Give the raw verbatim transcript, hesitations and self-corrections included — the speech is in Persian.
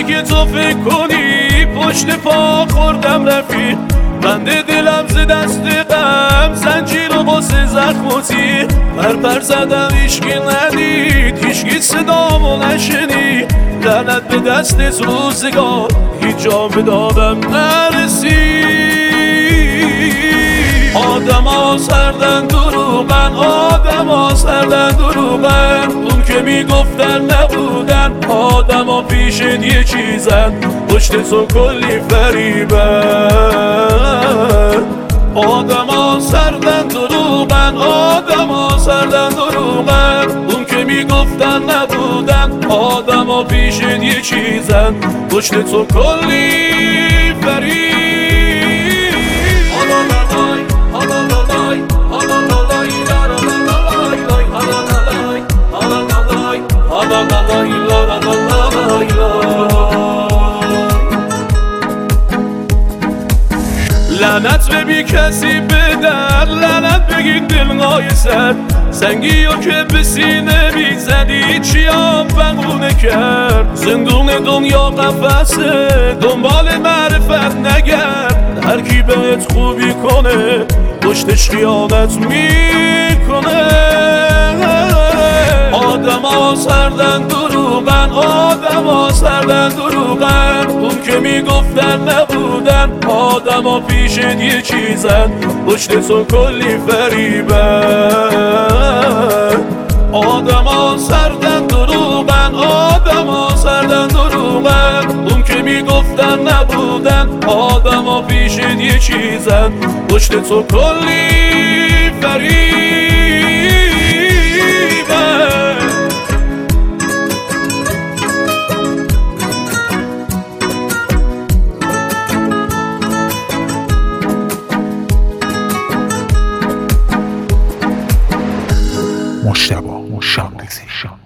اگه تو فکر کنی پشت پا خوردم رفیق، بنده دلم ز دست غم زنجیر و قصه زخموتی، پرپر زدم هیچکی ندید، هیچکی صدامو نشنید، لعنت به دست روزگار هیچ جا به دادم نرسید. آدم ها سردن دروغن، آدم ها سردن دروغن، اون که میگفتن نبودن، آدم ها پیشت یه چیزن، پشت تو کلی فریبن. آدم ها سردن دروغن، آدم ها سردن دروغن، اون که میگفتن نبودن، آدم ها پیشت یه چیزن، پشت تو کلی فریبن. لعنت به بی کسی بدر، لعنت بگید دلهای سر، سنگی و که به سینه میزدی چیا بقونه کرد. زندون دنیا قفسه، دنبال معرفت نگرد، هر کی بهت خوبی کنه پشتش خیانت میکنه. آدم ها سردن دروغن، آدم ها سردن دروغن، اون که میگفتن نبودن، آدم ها پیشت یه چیزن، پشت تو کلی فریبن. آدم ها سردن دروغن، آدم ها سردن دروغن، اون که میگفتن نبودن، آدم ها پیشت یه چیزن، پشت تو کلی فریبن. مجتبی شاملوزی.